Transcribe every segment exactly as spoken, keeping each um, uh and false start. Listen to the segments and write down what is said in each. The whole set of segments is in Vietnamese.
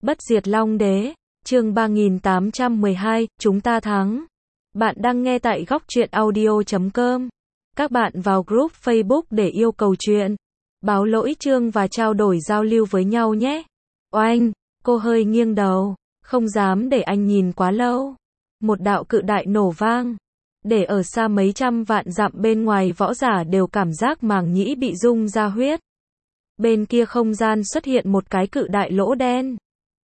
Bất diệt Long Đế, chương ba nghìn tám trăm mười hai, chúng ta thắng. Bạn đang nghe tại góc truyện audio chấm com. Các bạn vào group Facebook để yêu cầu chuyện, báo lỗi chương và trao đổi giao lưu với nhau nhé. Oanh, cô hơi nghiêng đầu, không dám để anh nhìn quá lâu. Một đạo cự đại nổ vang. Để ở xa mấy trăm vạn dặm bên ngoài võ giả đều cảm giác màng nhĩ bị rung ra huyết. Bên kia không gian xuất hiện một cái cự đại lỗ đen.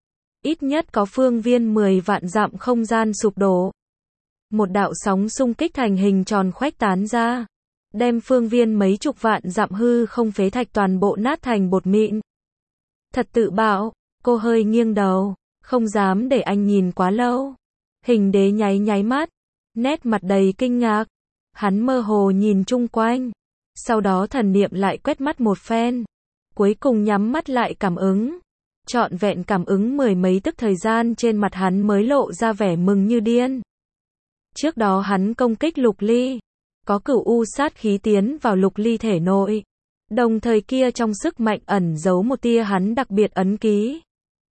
Ít nhất có phương viên mười vạn dặm không gian sụp đổ. Một đạo sóng xung kích thành hình tròn khuếch tán ra, đem phương viên mấy chục vạn dặm hư không phế thạch toàn bộ nát thành bột mịn. Thật tự bạo, cô hơi nghiêng đầu, không dám để anh nhìn quá lâu. Hình đế nháy nháy mắt, nét mặt đầy kinh ngạc. Hắn mơ hồ nhìn chung quanh, sau đó thần niệm lại quét mắt một phen, cuối cùng nhắm mắt lại cảm ứng. Trọn vẹn cảm ứng mười mấy tức thời gian trên mặt hắn mới lộ ra vẻ mừng như điên. Trước đó hắn công kích Lục Ly, có cửu u sát khí tiến vào Lục Ly thể nội. Đồng thời kia trong sức mạnh ẩn giấu một tia hắn đặc biệt ấn ký.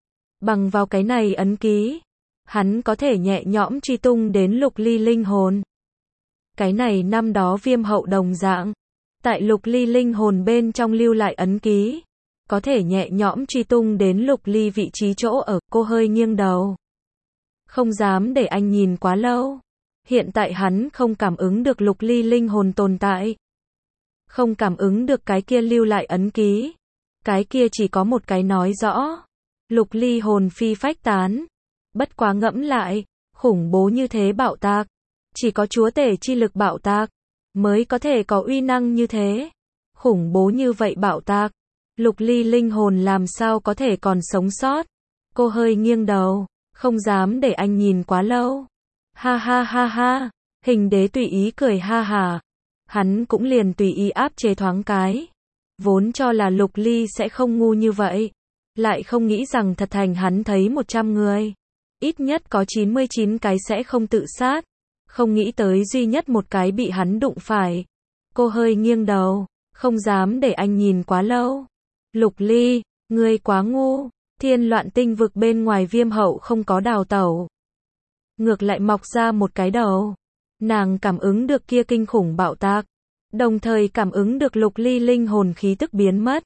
Bằng vào cái này ấn ký, hắn có thể nhẹ nhõm truy tung đến Lục Ly linh hồn. Cái này năm đó Viêm Hậu đồng dạng, tại Lục Ly linh hồn bên trong lưu lại ấn ký, có thể nhẹ nhõm truy tung đến Lục Ly vị trí chỗ ở. Cô hơi nghiêng đầu, không dám để anh nhìn quá lâu. Hiện tại hắn không cảm ứng được Lục Ly linh hồn tồn tại, không cảm ứng được cái kia lưu lại ấn ký. Cái kia chỉ có một cái nói rõ, Lục Ly hồn phi phách tán. Bất quá ngẫm lại, khủng bố như thế bạo tạc, chỉ có chúa tể chi lực bạo tạc mới có thể có uy năng như thế. Khủng bố như vậy bạo tạc, Lục Ly linh hồn làm sao có thể còn sống sót. Cô hơi nghiêng đầu, không dám để anh nhìn quá lâu. Ha ha ha ha, hình đế tùy ý cười ha hà. Hắn cũng liền tùy ý áp chế thoáng cái. Vốn cho là Lục Ly sẽ không ngu như vậy, lại không nghĩ rằng thật thành hắn thấy một trăm người, ít nhất có chín mươi chín cái sẽ không tự sát. Không nghĩ tới duy nhất một cái bị hắn đụng phải. Cô hơi nghiêng đầu, không dám để anh nhìn quá lâu. Lục Ly, ngươi quá ngu. Thiên Loạn Tinh vực bên ngoài Viêm Hậu không có đào tẩu, ngược lại mọc ra một cái đầu. Nàng cảm ứng được kia kinh khủng bạo tạc, đồng thời cảm ứng được Lục Ly linh hồn khí tức biến mất.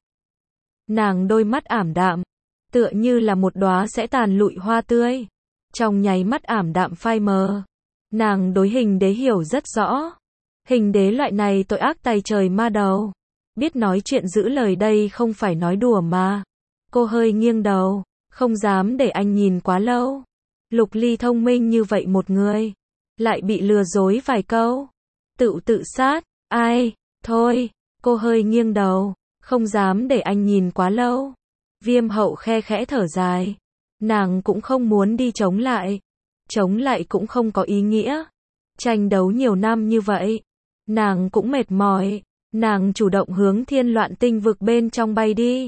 Nàng đôi mắt ảm đạm, tựa như là một đóa sẽ tàn lụi hoa tươi, trong nháy mắt ảm đạm phai mờ. Nàng đối hình đế hiểu rất rõ. Hình đế loại này tội ác tày trời ma đầu, biết nói chuyện giữ lời đây không phải nói đùa mà. Cô hơi nghiêng đầu, không dám để anh nhìn quá lâu. Lục Ly thông minh như vậy một người, lại bị lừa dối vài câu, tự tự sát. Ai, thôi. Cô hơi nghiêng đầu, không dám để anh nhìn quá lâu. Viêm Hậu khe khẽ thở dài. Nàng cũng không muốn đi chống lại. Chống lại cũng không có ý nghĩa. Tranh đấu nhiều năm như vậy, nàng cũng mệt mỏi. Nàng chủ động hướng Thiên Loạn Tinh vực bên trong bay đi,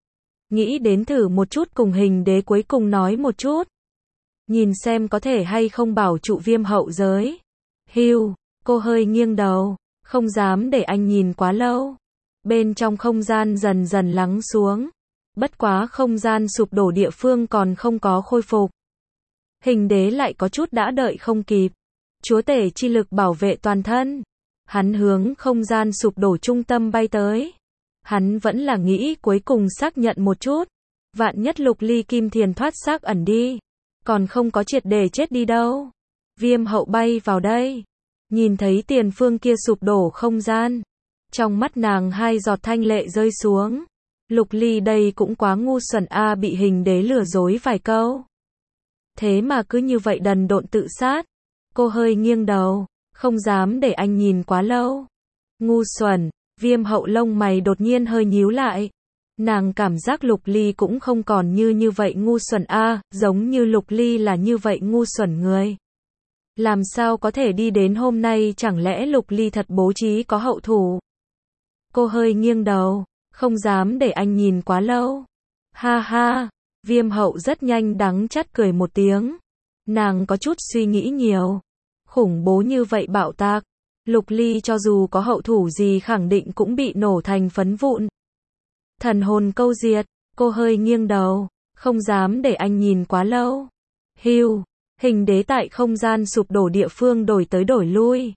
nghĩ đến thử một chút cùng hình đế cuối cùng nói một chút, nhìn xem có thể hay không bảo trụ Viêm Hậu giới. Hiu, cô hơi nghiêng đầu, không dám để anh nhìn quá lâu. Bên trong không gian dần dần lắng xuống, bất quá không gian sụp đổ địa phương còn không có khôi phục. Hình đế lại có chút đã đợi không kịp. Chúa tể chi lực bảo vệ toàn thân. Hắn hướng không gian sụp đổ trung tâm bay tới. Hắn vẫn là nghĩ cuối cùng xác nhận một chút. Vạn nhất Lục Ly Kim Thiền thoát xác ẩn đi, còn không có triệt để chết đi đâu. Viêm Hậu bay vào đây, nhìn thấy tiền phương kia sụp đổ không gian, trong mắt nàng hai giọt thanh lệ rơi xuống. Lục Ly đây cũng quá ngu xuẩn a, bị hình đế lừa dối vài câu, thế mà cứ như vậy đần độn tự sát. Cô hơi nghiêng đầu, không dám để anh nhìn quá lâu. Ngu xuẩn. Viêm Hậu lông mày đột nhiên hơi nhíu lại. Nàng cảm giác Lục Ly cũng không còn như như vậy ngu xuẩn a, giống như Lục Ly là như vậy ngu xuẩn người, làm sao có thể đi đến hôm nay, chẳng lẽ Lục Ly thật bố trí có hậu thủ. Cô hơi nghiêng đầu, không dám để anh nhìn quá lâu. Ha ha. Viêm Hậu rất nhanh đắng chát cười một tiếng. Nàng có chút suy nghĩ nhiều. Khủng bố như vậy bạo tạc, Lục Ly cho dù có hậu thủ gì khẳng định cũng bị nổ thành phấn vụn. Thần hồn câu diệt. Cô hơi nghiêng đầu, không dám để anh nhìn quá lâu. Hưu, hình đế tại không gian sụp đổ địa phương đổi tới đổi lui.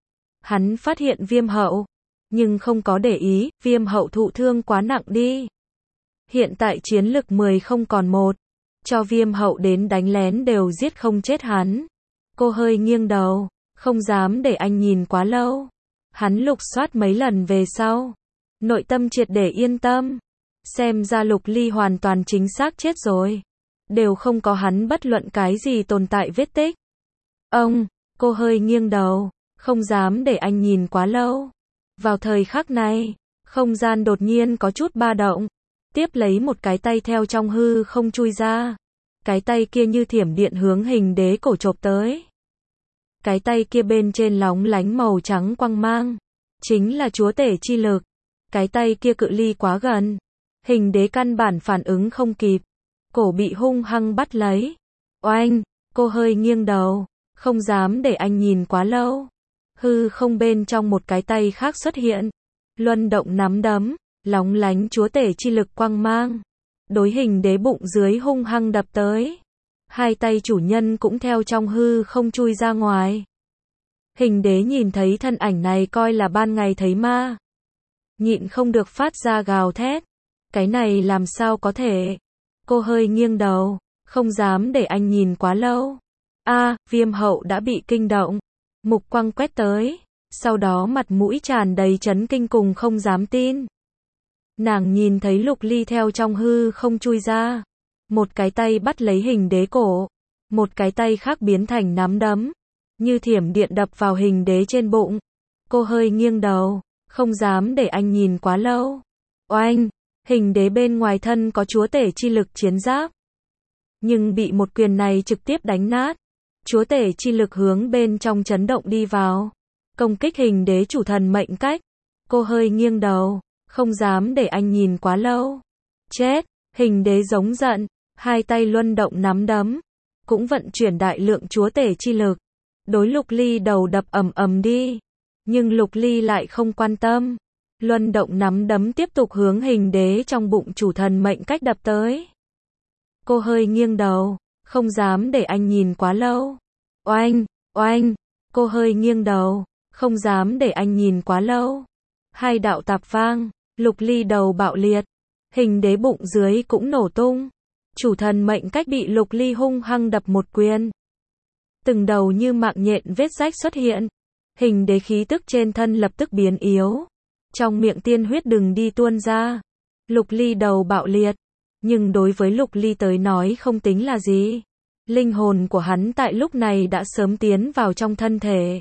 Hắn phát hiện viêm hậu, nhưng không có để ý, viêm hậu thụ thương quá nặng đi. Hiện tại chiến lực mười không còn một, cho viêm hậu đến đánh lén đều giết không chết hắn. Cô hơi nghiêng đầu, không dám để anh nhìn quá lâu. Hắn lục soát mấy lần về sau, nội tâm triệt để yên tâm. Xem ra Lục Ly hoàn toàn chính xác chết rồi. Đều không có hắn bất luận cái gì tồn tại vết tích. Ông, cô hơi nghiêng đầu, không dám để anh nhìn quá lâu. Vào thời khắc này, không gian đột nhiên có chút ba động. Tiếp lấy một cái tay theo trong hư không chui ra. Cái tay kia như thiểm điện hướng hình đế cổ chộp tới. Cái tay kia bên trên lóng lánh màu trắng quang mang. Chính là chúa tể chi lực. Cái tay kia cự ly quá gần. Hình đế căn bản phản ứng không kịp. Cổ bị hung hăng bắt lấy. Oanh, cô hơi nghiêng đầu. Không dám để anh nhìn quá lâu. Hư không bên trong một cái tay khác xuất hiện. Luân động nắm đấm. Lóng lánh chúa tể chi lực quang mang. Đối hình đế bụng dưới hung hăng đập tới. Hai tay chủ nhân cũng theo trong hư không chui ra ngoài. Hình đế nhìn thấy thân ảnh này coi là ban ngày thấy ma. Nhịn không được phát ra gào thét. Cái này làm sao có thể? Cô hơi nghiêng đầu, không dám để anh nhìn quá lâu. A, viêm hậu đã bị kinh động. Mục quang quét tới. Sau đó mặt mũi tràn đầy chấn kinh cùng không dám tin. Nàng nhìn thấy Lục Ly theo trong hư không chui ra. Một cái tay bắt lấy hình đế cổ. Một cái tay khác biến thành nắm đấm. Như thiểm điện đập vào hình đế trên bụng. Cô hơi nghiêng đầu, không dám để anh nhìn quá lâu. Oanh, hình đế bên ngoài thân có chúa tể chi lực chiến giáp. Nhưng bị một quyền này trực tiếp đánh nát. Chúa tể chi lực hướng bên trong chấn động đi vào. Công kích hình đế chủ thần mệnh cách. Cô hơi nghiêng đầu, không dám để anh nhìn quá lâu. Chết, hình đế giống giận, hai tay luân động nắm đấm. Cũng vận chuyển đại lượng chúa tể chi lực. Đối Lục Ly đầu đập ầm ầm đi. Nhưng Lục Ly lại không quan tâm. Luân động nắm đấm tiếp tục hướng hình đế trong bụng chủ thần mệnh cách đập tới. Cô hơi nghiêng đầu, không dám để anh nhìn quá lâu. Oanh, oanh, cô hơi nghiêng đầu, không dám để anh nhìn quá lâu. Hai đạo tạp vang, Lục Ly đầu bạo liệt. Hình đế bụng dưới cũng nổ tung. Chủ thần mệnh cách bị Lục Ly hung hăng đập một quyền. Từng đầu như mạng nhện vết rách xuất hiện. Hình đế khí tức trên thân lập tức biến yếu. Trong miệng tiên huyết đừng đi tuôn ra. Lục Ly đầu bạo liệt. Nhưng đối với Lục Ly tới nói không tính là gì. Linh hồn của hắn tại lúc này đã sớm tiến vào trong thân thể.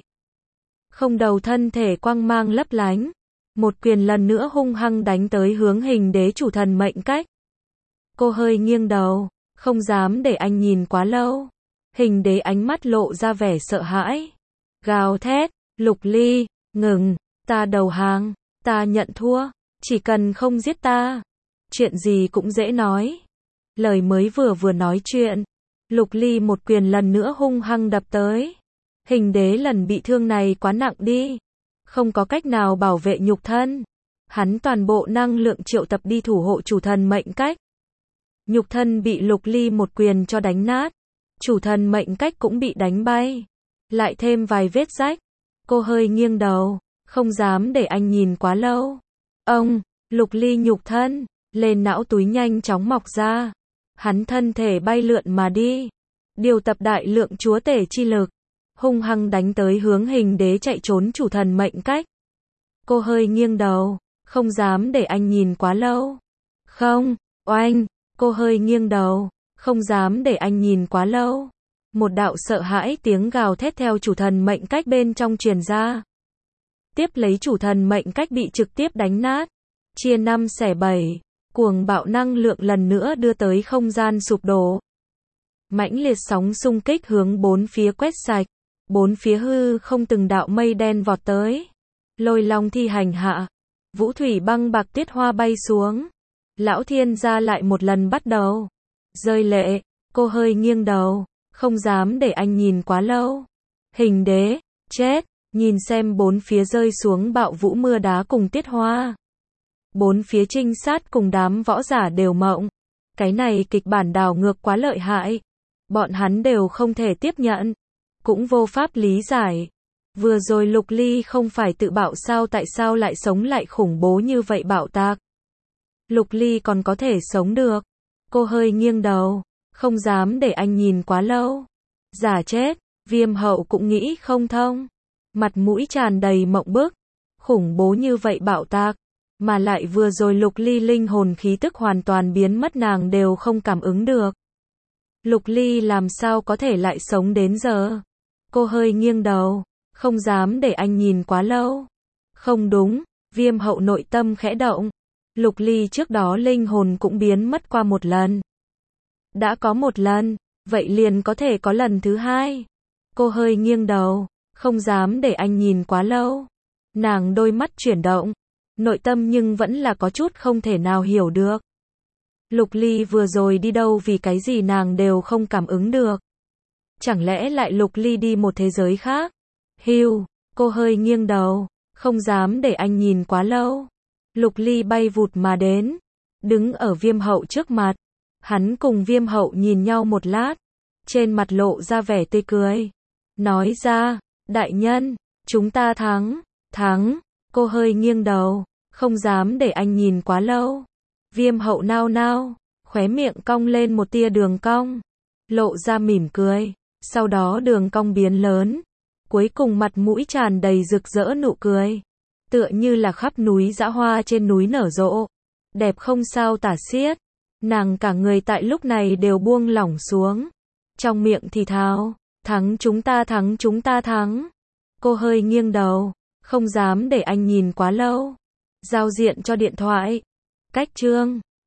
Không đầu thân thể quang mang lấp lánh. Một quyền lần nữa hung hăng đánh tới hướng hình đế chủ thần mệnh cách. Cô hơi nghiêng đầu, không dám để anh nhìn quá lâu. Hình đế ánh mắt lộ ra vẻ sợ hãi. Gào thét, Lục Ly, ngừng, ta đầu hàng, ta nhận thua, chỉ cần không giết ta. Chuyện gì cũng dễ nói. Lời mới vừa vừa nói chuyện. Lục Ly một quyền lần nữa hung hăng đập tới. Hình đế lần bị thương này quá nặng đi. Không có cách nào bảo vệ nhục thân. Hắn toàn bộ năng lượng triệu tập đi thủ hộ chủ thần mệnh cách. Nhục thân bị Lục Ly một quyền cho đánh nát. Chủ thần mệnh cách cũng bị đánh bay. Lại thêm vài vết rách. Cô hơi nghiêng đầu, không dám để anh nhìn quá lâu. Ông, Lục Ly nhục thân, lên não túi nhanh chóng mọc ra. Hắn thân thể bay lượn mà đi. Điều tập đại lượng chúa tể chi lực. Hung hăng đánh tới hướng hình đế chạy trốn chủ thần mệnh cách. Cô hơi nghiêng đầu, không dám để anh nhìn quá lâu. Không, oanh, cô hơi nghiêng đầu, không dám để anh nhìn quá lâu. Một đạo sợ hãi tiếng gào thét theo chủ thần mệnh cách bên trong truyền ra. Tiếp lấy chủ thần mệnh cách bị trực tiếp đánh nát. Chia năm xẻ bảy. Cuồng bạo năng lượng lần nữa đưa tới không gian sụp đổ. Mãnh liệt sóng xung kích hướng bốn phía quét sạch. Bốn phía hư không từng đạo mây đen vọt tới. Lôi long thi hành hạ. Vũ thủy băng bạc tuyết hoa bay xuống. Lão thiên gia lại một lần bắt đầu. Rơi lệ, cô hơi nghiêng đầu. Không dám để anh nhìn quá lâu. Hình đế, chết, nhìn xem bốn phía rơi xuống bạo vũ mưa đá cùng tiết hoa. Bốn phía trinh sát cùng đám võ giả đều mộng. Cái này kịch bản đảo ngược quá lợi hại. Bọn hắn đều không thể tiếp nhận. Cũng vô pháp lý giải. Vừa rồi Lục Ly không phải tự bạo sao, tại sao lại sống lại khủng bố như vậy bạo tạc. Lục Ly còn có thể sống được. Cô hơi nghiêng đầu. Không dám để anh nhìn quá lâu. Giả chết. Viêm hậu cũng nghĩ không thông. Mặt mũi tràn đầy mộng bức. Khủng bố như vậy bạo tạc. Mà lại vừa rồi Lục Ly linh hồn khí tức hoàn toàn biến mất, nàng đều không cảm ứng được. Lục Ly làm sao có thể lại sống đến giờ? Cô hơi nghiêng đầu. Không dám để anh nhìn quá lâu. Không đúng. Viêm hậu nội tâm khẽ động. Lục Ly trước đó linh hồn cũng biến mất qua một lần. Đã có một lần, vậy liền có thể có lần thứ hai. Cô hơi nghiêng đầu. Không dám để anh nhìn quá lâu. Nàng đôi mắt chuyển động. Nội tâm nhưng vẫn là có chút không thể nào hiểu được. Lục Ly vừa rồi đi đâu, vì cái gì nàng đều không cảm ứng được. Chẳng lẽ lại Lục Ly đi một thế giới khác? Hiu, cô hơi nghiêng đầu. Không dám để anh nhìn quá lâu. Lục Ly bay vụt mà đến. Đứng ở Viêm hậu trước mặt. Hắn cùng Viêm hậu nhìn nhau một lát. Trên mặt lộ ra vẻ tươi cười. Nói ra, đại nhân, chúng ta thắng. Thắng. Cô hơi nghiêng đầu. Không dám để anh nhìn quá lâu. Viêm hậu nao nao. Khóe miệng cong lên một tia đường cong. Lộ ra mỉm cười. Sau đó đường cong biến lớn. Cuối cùng mặt mũi tràn đầy rực rỡ nụ cười. Tựa như là khắp núi dã hoa trên núi nở rộ. Đẹp không sao tả xiết. Nàng cả người tại lúc này đều buông lỏng xuống. Trong miệng thì thào. Thắng, chúng ta thắng, chúng ta thắng. Cô hơi nghiêng đầu. Không dám để anh nhìn quá lâu. Giao diện cho điện thoại. Cách chương